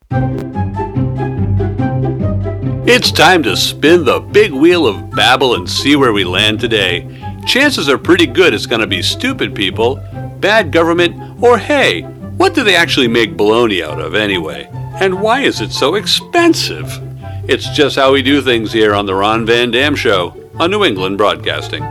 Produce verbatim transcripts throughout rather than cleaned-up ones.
It's time to spin the big wheel of Babel and see where we land today. Chances are pretty good it's going to be stupid people, bad government, or hey, what do they actually make bologna out of anyway? And why is it so expensive? It's just how we do things here on the Ron Van Dam Show on New England Broadcasting.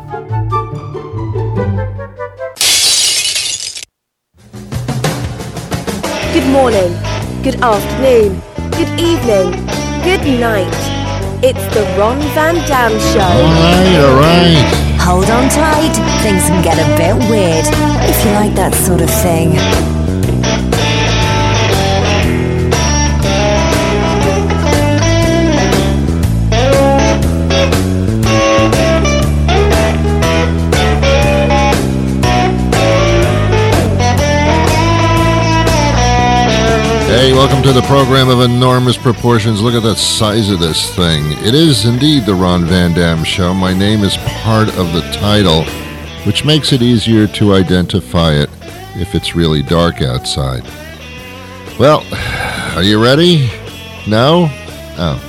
Good morning, good afternoon, good evening, good night. It's the Ron Van Dam Show. All right, all right. Hold on tight. Things can get a bit weird if you like that sort of thing. Hey, welcome to the program of enormous proportions. Look at the size of this thing. It is indeed the Ron Van Dam Show. My name is part of the title, which makes it easier to identify it if it's really dark outside. Well, are you ready? No? Oh.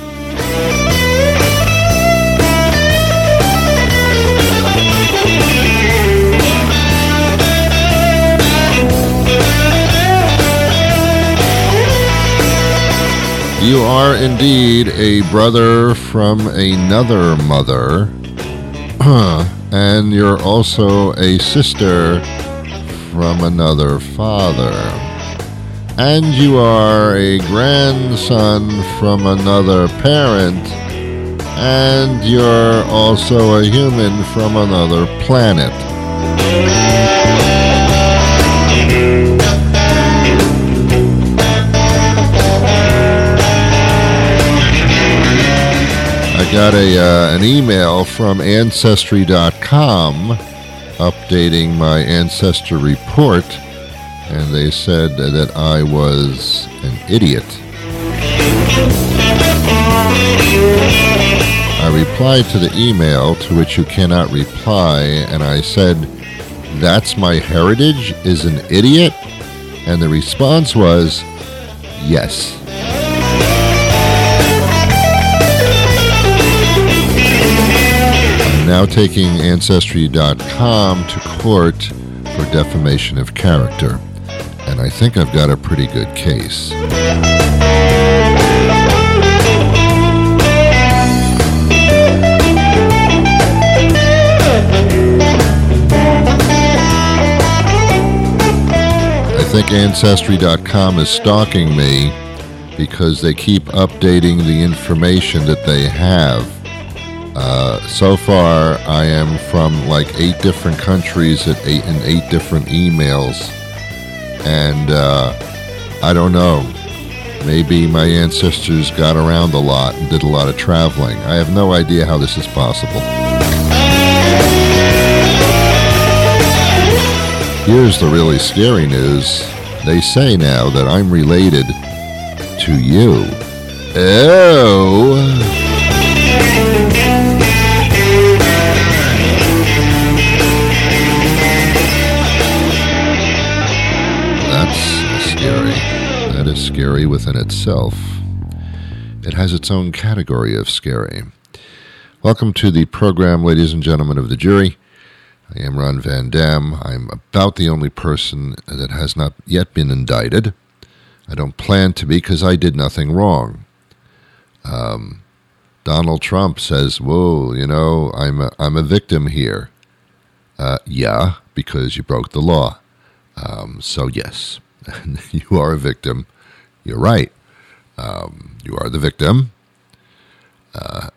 You are indeed a brother from another mother, and you're also a sister from another father, and you are a grandson from another parent, and you're also a human from another planet. I got a uh, an email from Ancestry dot com updating my ancestor report, and they said that I was an idiot. I replied to the email, to which you cannot reply, and I said, "That's my heritage, is an idiot?" And the response was, "Yes." Now taking Ancestry dot com to court for defamation of character, and I think I've got a pretty good case. I think Ancestry dot com is stalking me because they keep updating the information that they have. Uh, so far, I am from like eight different countries at eight and eight different emails, and uh, I don't know. Maybe my ancestors got around a lot and did a lot of traveling. I have no idea how this is possible. Here's the really scary news. They say now that I'm related to you. Oh. Scary. That is scary within itself. It has its own category of scary. Welcome to the program, ladies and gentlemen of the jury. I am Ron Van Dam. I'm about the only person that has not yet been indicted. I don't plan to be because I did nothing wrong. Um, Donald Trump says, whoa, you know, I'm a, I'm a victim here. Uh, yeah, because you broke the law. Um, so yes. You are a victim. You're right. Um, you are the victim. Uh,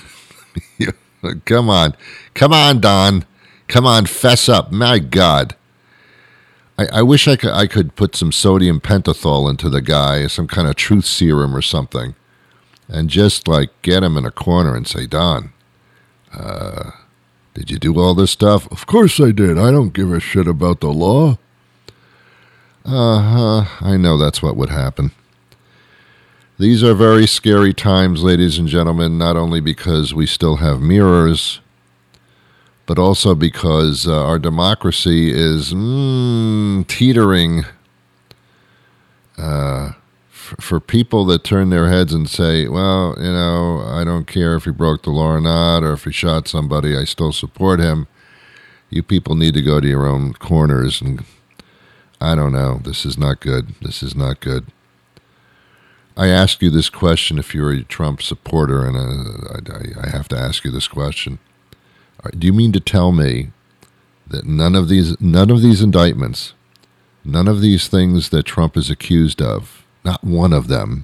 come on. Come on, Don. Come on, fess up. My God. I, I wish I could, I could put some sodium pentothal into the guy, some kind of truth serum or something, and just, like, get him in a corner and say, Don, uh, did you do all this stuff? Of course I did. I don't give a shit about the law. Uh-huh, I know that's what would happen. These are very scary times, ladies and gentlemen, not only because we still have mirrors, but also because uh, our democracy is mm, teetering uh, for, for people that turn their heads and say, well, you know, I don't care if he broke the law or not, or if he shot somebody, I still support him. You people need to go to your own corners. And I don't know. This is not good. This is not good. I ask you this question if you're a Trump supporter, and uh, I, I have to ask you this question. Do you mean to tell me that none of these, none of these indictments, none of these things that Trump is accused of, not one of them,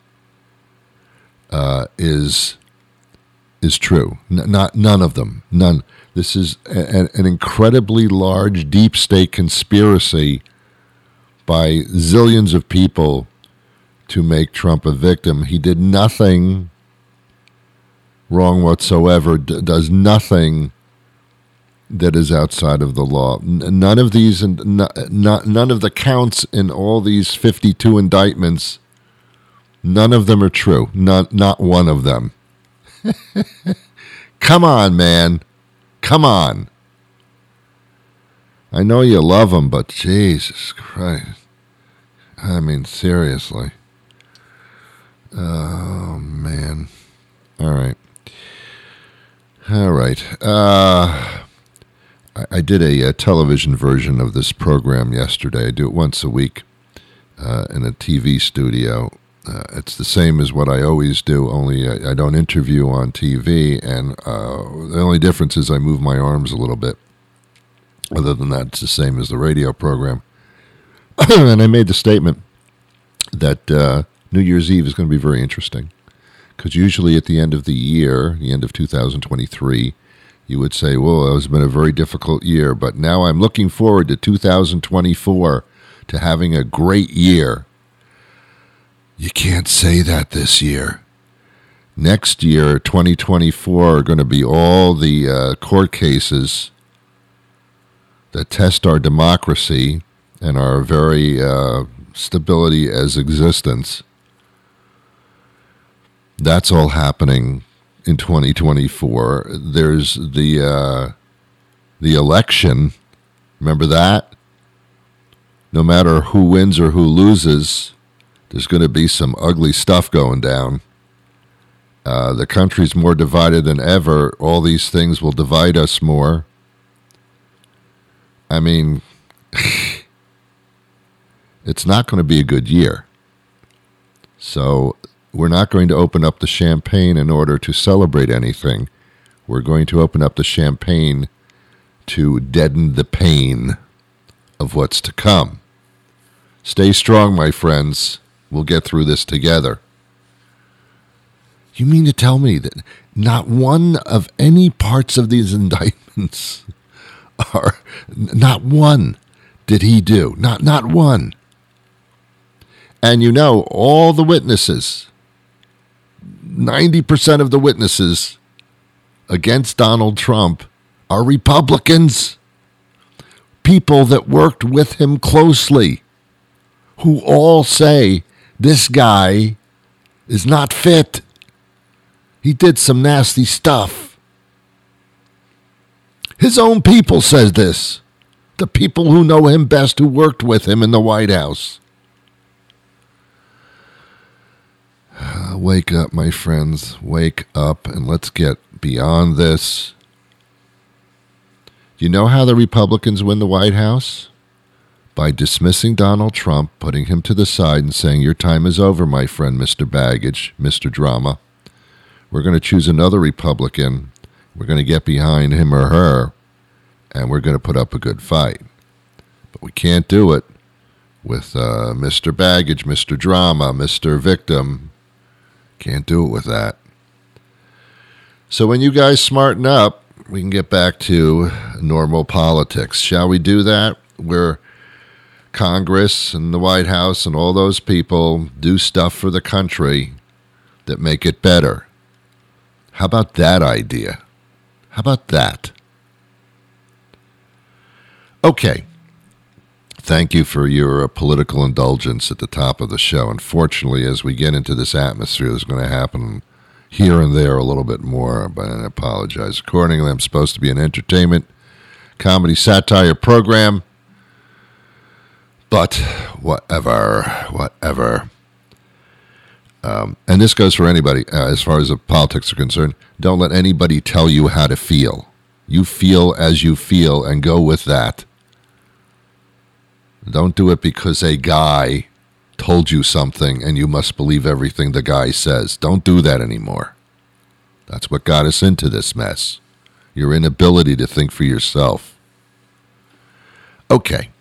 uh, is is true? N- not none of them. None. This is a, an incredibly large, deep state conspiracy by zillions of people to make Trump a victim. He did nothing wrong whatsoever, d- does nothing that is outside of the law. N- none of these, n- n- none of the counts in all these fifty-two indictments, none of them are true. Not, not one of them. Come on, man. Come on. I know you love him, but Jesus Christ. I mean, seriously. Oh, man. All right. All right. Uh, I, I did a, a television version of this program yesterday. I do it once a week uh, in a T V studio. Uh, it's the same as what I always do, only I, I don't interview on T V, and uh, the only difference is I move my arms a little bit. Other than that, it's the same as the radio program. And I made the statement that uh, New Year's Eve is going to be very interesting, because usually at the end of the year, the end of two thousand twenty-three, you would say, well, it's been a very difficult year, but now I'm looking forward to two thousand twenty-four, to having a great year. You can't say that this year. Next year, twenty twenty-four, are going to be all the uh, court cases that test our democracy and our very uh, stability as existence. That's all happening in twenty twenty-four. There's the uh, the election. Remember that? No matter who wins or who loses, there's going to be some ugly stuff going down. Uh, the country's more divided than ever. All these things will divide us more. I mean, it's not going to be a good year. So we're not going to open up the champagne in order to celebrate anything. We're going to open up the champagne to deaden the pain of what's to come. Stay strong, my friends. We'll get through this together. You mean to tell me that not one of any parts of these indictments are, not one did he do, not not one. And you know, all the witnesses, ninety percent of the witnesses against Donald Trump are Republicans, people that worked with him closely, who all say this guy is not fit. He did some nasty stuff. His own people says this. The people who know him best, who worked with him in the White House. Uh, wake up, my friends. Wake up, and let's get beyond this. You know how the Republicans win the White House? By dismissing Donald Trump, putting him to the side and saying, your time is over, my friend, Mister Baggage, Mister Drama. We're going to choose another Republican. We're going to get behind him or her, and we're going to put up a good fight. But we can't do it with uh, Mister Baggage, Mister Drama, Mister Victim. Can't do it with that. So when you guys smarten up, we can get back to normal politics. Shall we do that? Where Congress and the White House and all those people do stuff for the country that make it better. How about that idea? How about that? Okay. Thank you for your uh, political indulgence at the top of the show. Unfortunately, as we get into this atmosphere, there's going to happen here and there a little bit more, but I apologize accordingly. I'm supposed to be an entertainment, comedy, satire program, but whatever, whatever. Um, and this goes for anybody, uh, as far as the politics are concerned. Don't let anybody tell you how to feel. You feel as you feel and go with that. Don't do it because a guy told you something and you must believe everything the guy says. Don't do that anymore. That's what got us into this mess. Your inability to think for yourself. Okay.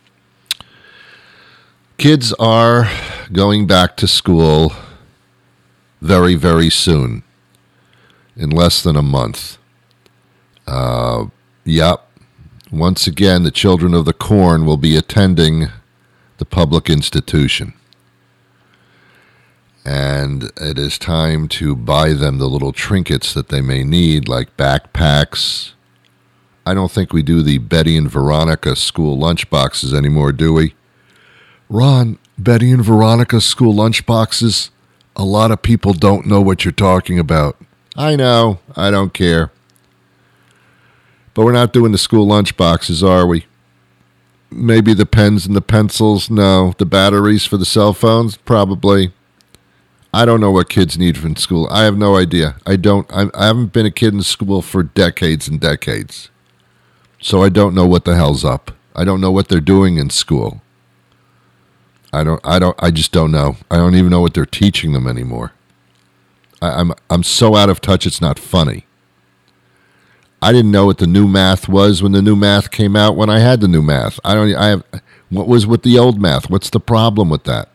Kids are going back to school very, very soon. In less than a month. Uh, yep. Once again, the children of the corn will be attending the public institution. And it is time to buy them the little trinkets that they may need, like backpacks. I don't think we do the Betty and Veronica school lunch boxes anymore, do we? Ron, Betty and Veronica school lunch boxes? A lot of people don't know what you're talking about. I know. I don't care. But we're not doing the school lunch boxes, are we? Maybe the pens and the pencils? No. The batteries for the cell phones? Probably. I don't know what kids need from school. I have no idea. I don't. I, I haven't been a kid in school for decades and decades. So I don't know what the hell's up. I don't know what they're doing in school. I don't, I don't, I just don't know. I don't even know what they're teaching them anymore. I, I'm, I'm so out of touch, it's not funny. I didn't know what the new math was when the new math came out when I had the new math. I don't, I have, what was with the old math? What's the problem with that?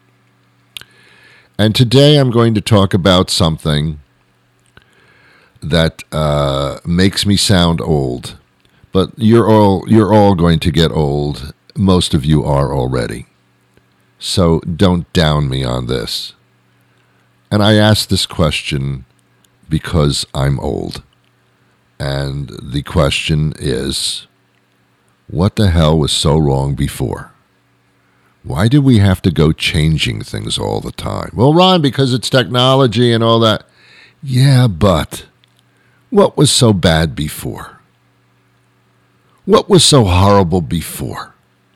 And today I'm going to talk about something that uh, makes me sound old. But you're all, you're all going to get old. Most of you are already. So don't down me on this. And I ask this question because I'm old. And the question is, what the hell was so wrong before? Why did we have to go changing things all the time? Well, Ron, because it's technology and all that. Yeah, but what was so bad before? What was so horrible before?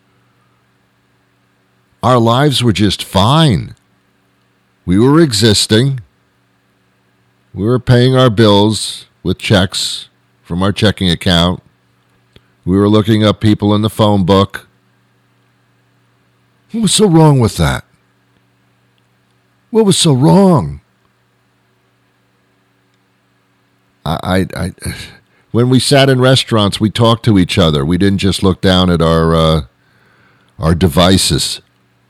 Our lives were just fine. We were existing. We were paying our bills with checks from our checking account. We were looking up people in the phone book. What was so wrong with that? What was so wrong? I, I, I when we sat in restaurants, we talked to each other. We didn't just look down at our uh, our devices.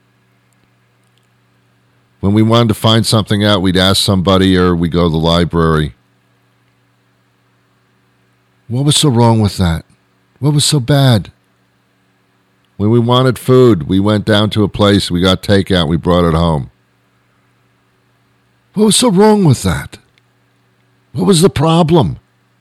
When we wanted to find something out, we'd ask somebody or we'd go to the library. What was so wrong with that? What was so bad? When we wanted food, we went down to a place, we got takeout, we brought it home. What was so wrong with that? What was the problem?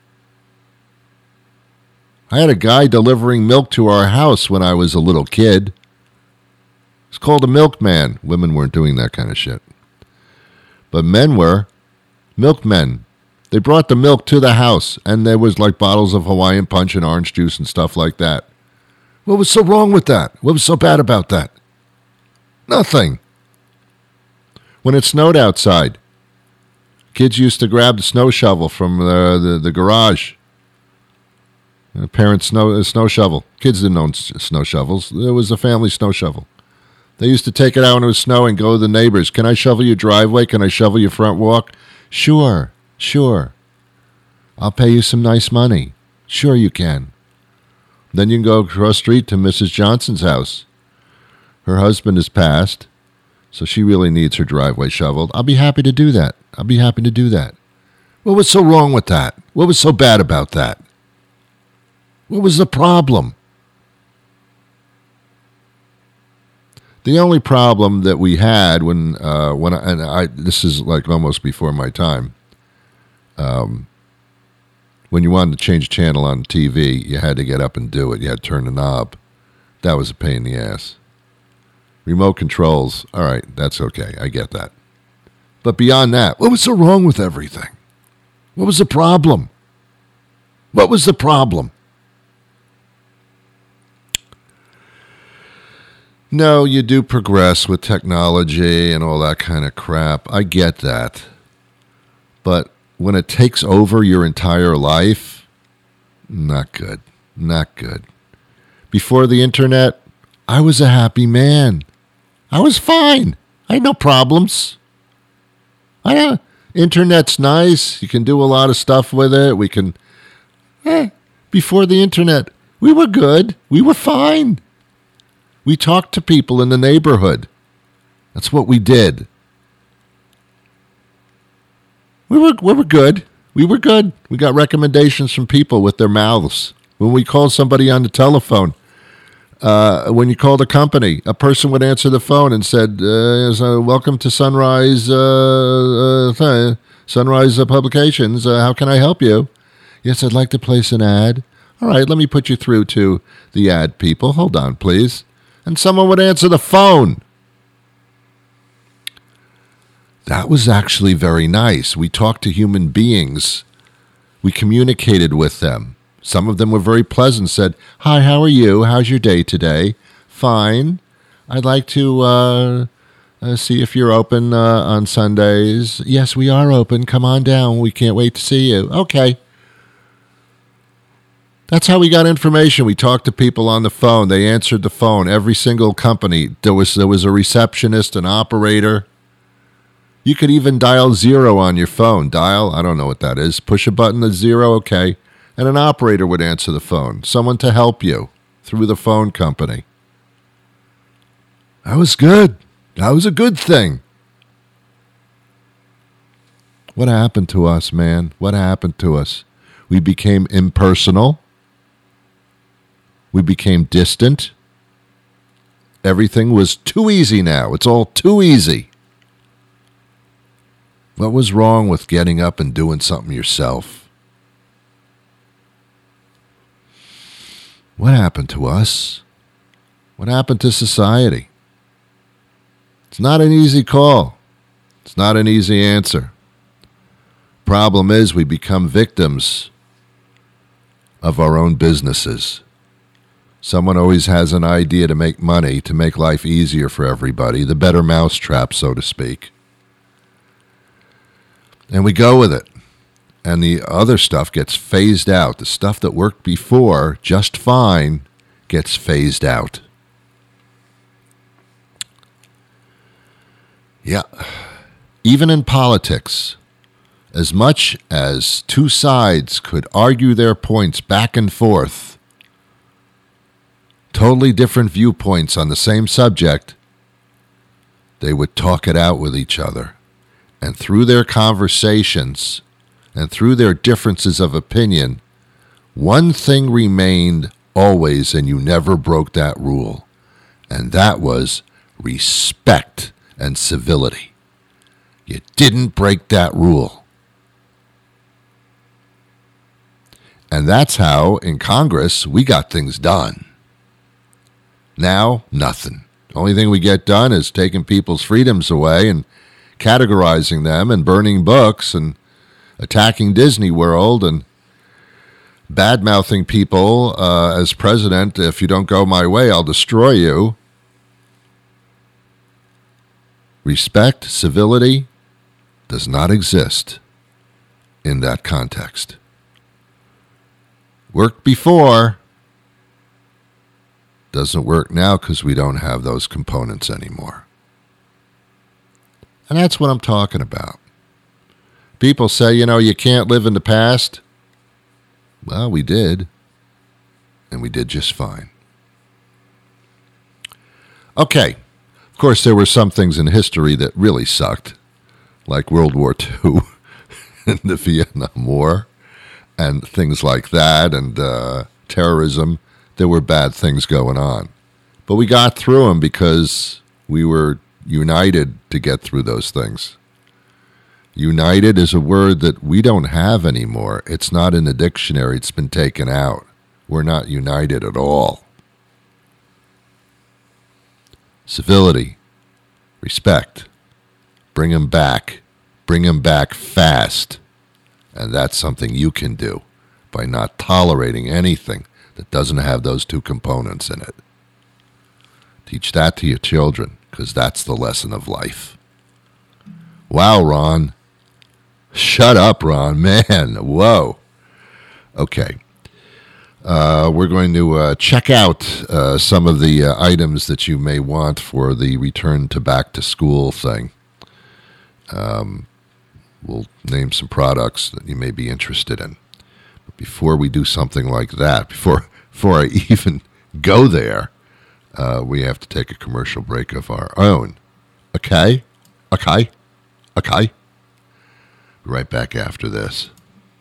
I had a guy delivering milk to our house when I was a little kid. It's called a milkman. Women weren't doing that kind of shit. But men were. Milkmen. They brought the milk to the house, and there was like bottles of Hawaiian Punch and orange juice and stuff like that. What was so wrong with that? What was so bad about that? Nothing. When it snowed outside, kids used to grab the snow shovel from the, the, the garage. The parents' snow, snow shovel. Kids didn't own snow shovels. There was a family snow shovel. They used to take it out when it was snowing, go to the neighbors. Can I shovel your driveway? Can I shovel your front walk? Sure, sure. I'll pay you some nice money. Sure you can. Then you can go across the street to Missus Johnson's house. Her husband has passed, so she really needs her driveway shoveled. I'll be happy to do that. I'll be happy to do that. What was so wrong with that? What was so bad about that? What was the problem? The only problem that we had when, uh, when I, and I, this is like almost before my time, um, when you wanted to change channel on T V, you had to get up and do it. You had to turn the knob. That was a pain in the ass. Remote controls, all right, that's okay. I get that. But beyond that, what was so wrong with everything? What was the problem? What was the problem? No, you do progress with technology and all that kind of crap. I get that. But when it takes over your entire life, not good. Not good. Before the internet, I was a happy man. I was fine. I had no problems. I don't, internet's nice. You can do a lot of stuff with it. We can, eh, before the internet, we were good. We were fine. We talked to people in the neighborhood. That's what we did. We were, we were good. We were good. We got recommendations from people with their mouths. When we called somebody on the telephone, uh, when you called a company, a person would answer the phone and said, uh, so welcome to Sunrise uh, uh, Sunrise uh, Publications. Uh, how can I help you? Yes, I'd like to place an ad. All right, let me put you through to the ad people. Hold on, please. And someone would answer the phone. That was actually very nice. We talked to human beings. We communicated with them. Some of them were very pleasant, said, hi, how are you? How's your day today? Fine. I'd like to uh, uh, see if you're open uh, on Sundays. Yes, we are open. Come on down. We can't wait to see you. Okay. That's how we got information. We talked to people on the phone. They answered the phone. Every single company, there was there was a receptionist, an operator. You could even dial zero on your phone. Dial, I don't know what that is. Push a button at zero, okay. And an operator would answer the phone. Someone to help you through the phone company. That was good. That was a good thing. What happened to us, man? What happened to us? We became impersonal. We became distant. Everything was too easy now. It's all too easy. What was wrong with getting up and doing something yourself? What happened to us? What happened to society? It's not an easy call. It's not an easy answer. Problem is, we become victims of our own businesses. Someone always has an idea to make money, to make life easier for everybody, the better mousetrap, so to speak. And we go with it. And the other stuff gets phased out. The stuff that worked before just fine gets phased out. Yeah. Even in politics, as much as two sides could argue their points back and forth, totally different viewpoints on the same subject, they would talk it out with each other. And through their conversations and through their differences of opinion, one thing remained always, and you never broke that rule, and that was respect and civility. You didn't break that rule. And that's how, in Congress, we got things done. Now, nothing. The only thing we get done is taking people's freedoms away and categorizing them and burning books and attacking Disney World and bad-mouthing people uh, as president. If you don't go my way, I'll destroy you. Respect, civility does not exist in that context. Worked before, doesn't work now because we don't have those components anymore. And that's what I'm talking about. People say, you know, you can't live in the past. Well, we did. And we did just fine. Okay. Of course, there were some things in history that really sucked, like World War Two and the Vietnam War and things like that, and uh, terrorism. There were bad things going on. But we got through them because we were united to get through those things. United is a word that we don't have anymore. It's not in the dictionary. It's been taken out. We're not united at all. Civility, respect, bring them back. Bring them back fast. And that's something you can do by not tolerating anything that doesn't have those two components in it. Teach that to your children, because that's the lesson of life. Wow, Ron. Shut up, Ron. Man, whoa. Okay. Uh, we're going to uh, check out uh, some of the uh, items that you may want for the return to back to school thing. Um, we'll name some products that you may be interested in. But before we do something like that, before, before I even go there, uh, we have to take a commercial break of our own. Okay? Okay? Okay? Be right back after this.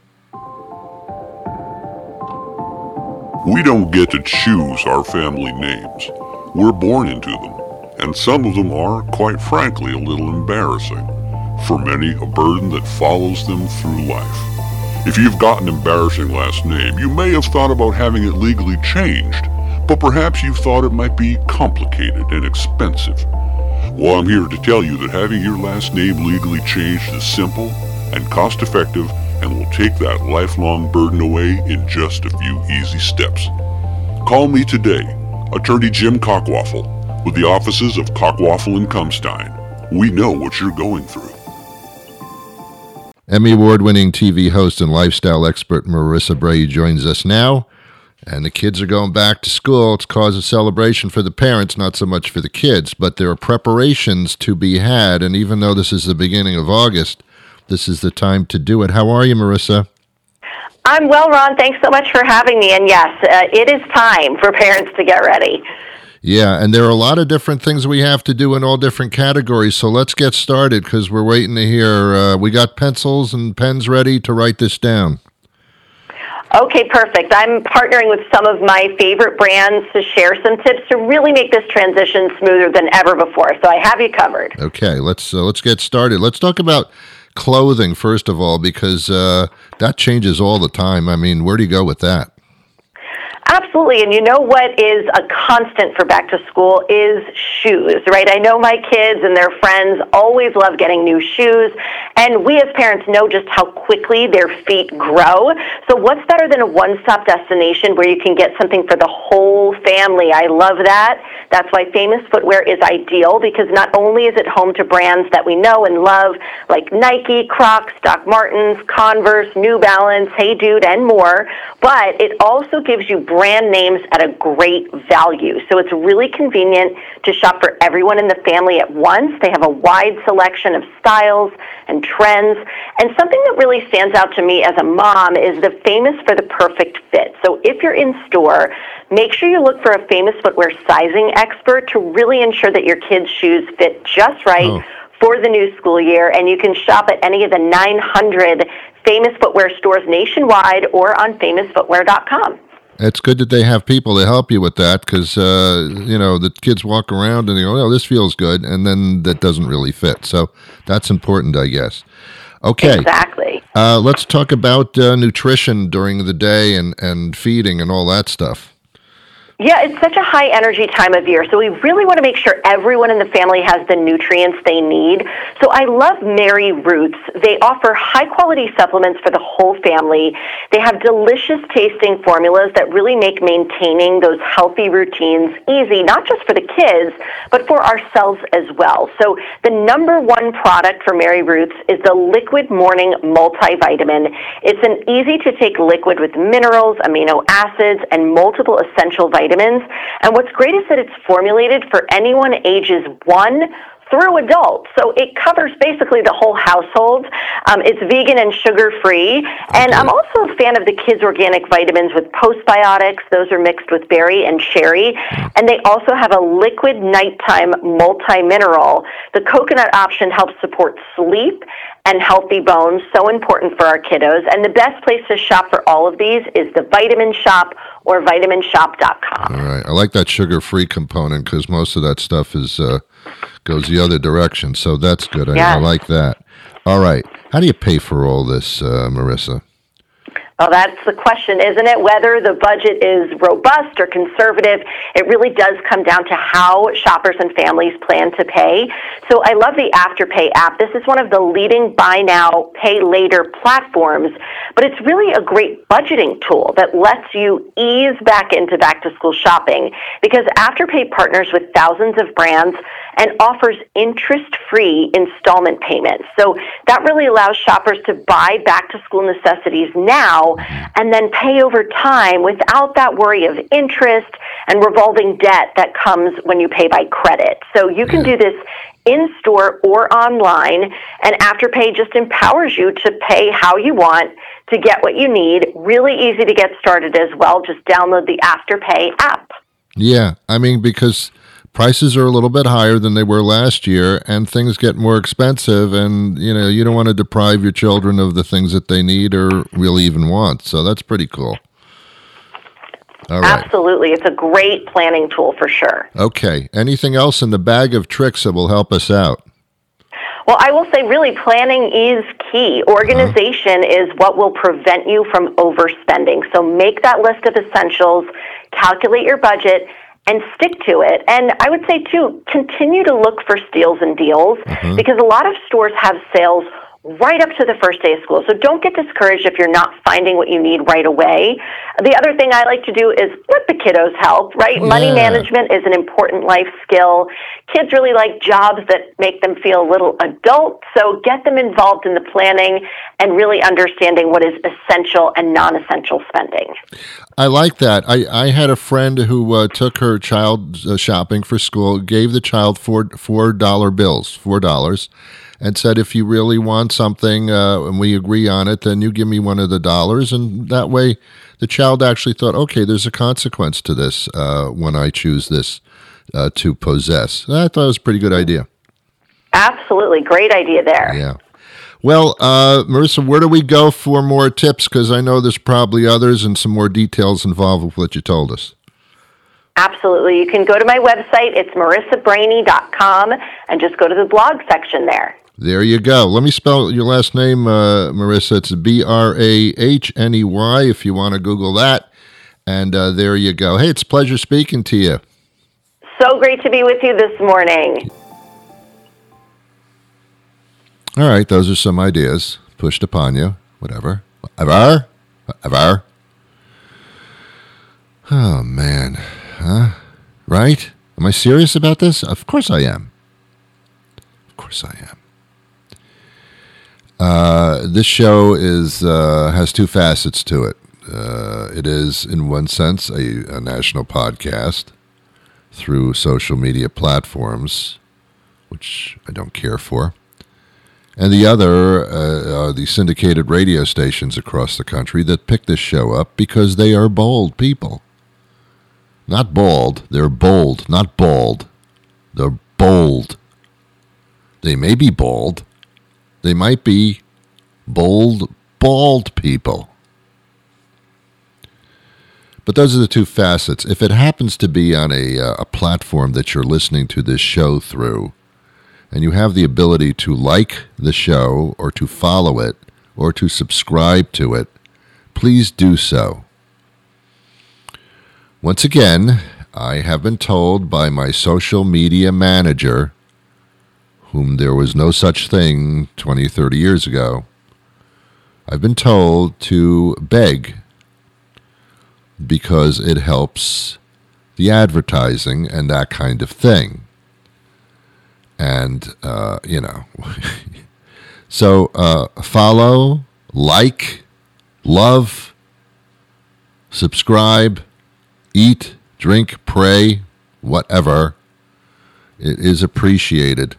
We don't get to choose our family names. We're born into them, and some of them are, quite frankly, a little embarrassing. For many, a burden that follows them through life. If you've got an embarrassing last name, you may have thought about having it legally changed, but perhaps you've thought it might be complicated and expensive. Well, I'm here to tell you that having your last name legally changed is simple and cost-effective, and will take that lifelong burden away in just a few easy steps. Call me today, Attorney Jim Cockwaffle, with the offices of Cockwaffle and Kumstein. We know what you're going through. Emmy Award-winning T V host and lifestyle expert Marissa Bray joins us now. And the kids are going back to school. It's cause of celebration for the parents, not so much for the kids. But there are preparations to be had. And even though this is the beginning of August, this is the time to do it. How are you, Marissa? I'm well, Ron. Thanks so much for having me. And yes, uh, it is time for parents to get ready. Yeah, and there are a lot of different things we have to do in all different categories. So let's get started because we're waiting to hear. Uh, we got pencils and pens ready to write this down. Okay, perfect. I'm partnering with some of my favorite brands to share some tips to really make this transition smoother than ever before. So I have you covered. Okay, let's uh, let's get started. Let's talk about clothing, first of all, because uh, that changes all the time. I mean, where do you go with that? Absolutely, and you know what is a constant for back to school is shoes, right? I know my kids and their friends always love getting new shoes, and we as parents know just how quickly their feet grow. So what's better than a one-stop destination where you can get something for the whole family? I love that. That's why Famous Footwear is ideal, because not only is it home to brands that we know and love, like Nike, Crocs, Doc Martens, Converse, New Balance, Hey Dude, and more, but it also gives you brand names at a great value. So it's really convenient to shop for everyone in the family at once. They have a wide selection of styles and trends. And something that really stands out to me as a mom is the Famous for the Perfect Fit. So if you're in store, make sure you look for a Famous Footwear sizing expert to really ensure that your kids' shoes fit just right oh. for the new school year. And you can shop at any of the nine hundred Famous Footwear stores nationwide or on famous footwear dot com. It's good that they have people to help you with that because, uh, you know, the kids walk around and they go, oh, this feels good, and then that doesn't really fit. So that's important, I guess. Okay. Exactly. Uh, let's talk about uh, nutrition during the day and, and feeding and all that stuff. Yeah, it's such a high-energy time of year, so we really want to make sure everyone in the family has the nutrients they need. So I love Mary Roots. They offer high-quality supplements for the whole family. They have delicious-tasting formulas that really make maintaining those healthy routines easy, not just for the kids, but for ourselves as well. So the number one product for Mary Roots is the Liquid Morning Multivitamin. It's an easy-to-take liquid with minerals, amino acids, and multiple essential vitamins. Vitamins. And what's great is that it's formulated for anyone ages one through adults. So it covers basically the whole household. Um, it's vegan and sugar-free. And I'm also a fan of the kids' organic vitamins with postbiotics. Those are mixed with berry and cherry. And they also have a liquid nighttime multi-mineral. The coconut option helps support sleep and healthy bones, so important for our kiddos. And the best place to shop for all of these is the Vitamin Shop or vitamin shop dot com. All right. I like that sugar-free component because most of that stuff is uh, goes the other direction, so that's good. I, yes. I like that. All right. How do you pay for all this, uh, Marissa? Well, that's the question, isn't it? Whether the budget is robust or conservative, it really does come down to how shoppers and families plan to pay. So I love the Afterpay app. This is one of the leading buy now, pay later platforms, but it's really a great budgeting tool that lets you ease back into back-to-school shopping because Afterpay partners with thousands of brands and offers interest-free installment payments. So that really allows shoppers to buy back-to-school necessities now and then pay over time without that worry of interest and revolving debt that comes when you pay by credit. So you can do this in-store or online, and Afterpay just empowers you to pay how you want to get what you need. Really easy to get started as well. Just download the Afterpay app. Yeah, I mean, because prices are a little bit higher than they were last year, and things get more expensive, and, you know, you don't want to deprive your children of the things that they need or really even want. So that's pretty cool. All right. Absolutely. It's a great planning tool for sure. Okay. Anything else in the bag of tricks that will help us out? Well, I will say really planning is key. Organization uh-huh. is what will prevent you from overspending. So make that list of essentials, calculate your budget, and stick to it. And I would say, too, continue to look for steals and deals uh-huh. because a lot of stores have sales right up to the first day of school. So don't get discouraged if you're not finding what you need right away. The other thing I like to do is let the kiddos help, right? Yeah. Money management is an important life skill. Kids really like jobs that make them feel a little adult, so get them involved in the planning and really understanding what is essential and non-essential spending. I like that. I, I had a friend who uh, took her child uh, shopping for school, gave the child four four dollar bills, four dollars, and said, if you really want something uh, and we agree on it, then you give me one of the dollars. And that way the child actually thought, okay, there's a consequence to this uh, when I choose this uh, to possess. I thought it was a pretty good idea. Absolutely. Great idea there. Yeah. Well, uh, Marissa, where do we go for more tips? Because I know there's probably others and some more details involved with what you told us. Absolutely. You can go to my website. It's marissa brainy dot com and just go to the blog section there. There you go. Let me spell your last name, uh, Marissa. It's B R A H N E Y if you want to Google that. And uh, there you go. Hey, it's a pleasure speaking to you. So great to be with you this morning. All right, those are some ideas pushed upon you. Whatever. Whatever. Whatever. Oh, man. Huh? Right? Am I serious about this? Of course I am. Of course I am. Uh, this show is uh, has two facets to it. Uh, it is, in one sense, a, a national podcast through social media platforms, which I don't care for. And the other uh, are the syndicated radio stations across the country that pick this show up because they are bold people. Not bald, they're bold, not bald. They're bold. They may be bald. They might be bold, bald people. But those are the two facets. If it happens to be on a, uh, a platform that you're listening to this show through, and you have the ability to like the show or to follow it or to subscribe to it, please do so. Once again, I have been told by my social media manager, whom there was no such thing twenty, thirty years ago, I've been told to beg because it helps the advertising and that kind of thing. And, uh, you know, so uh, follow, like, love, subscribe, eat, drink, pray, whatever. It is appreciated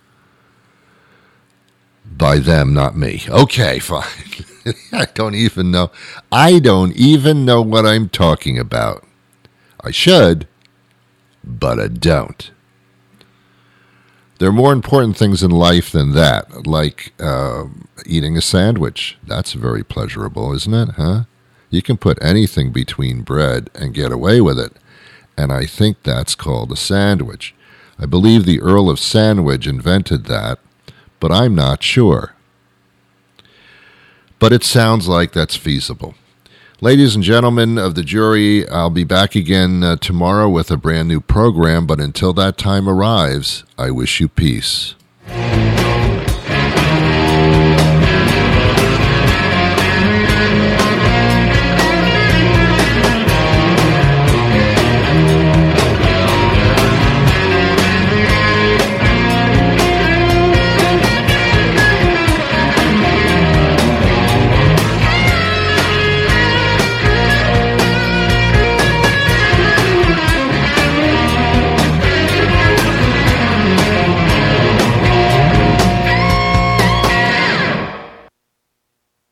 by them, not me. Okay, fine. I don't even know. I don't even know what I'm talking about. I should, but I don't. There are more important things in life than that, like uh, eating a sandwich. That's very pleasurable, isn't it, huh? You can put anything between bread and get away with it, and I think that's called a sandwich. I believe the Earl of Sandwich invented that, but I'm not sure. But it sounds like that's feasible. Ladies and gentlemen of the jury, I'll be back again uh, tomorrow with a brand new program, but until that time arrives, I wish you peace.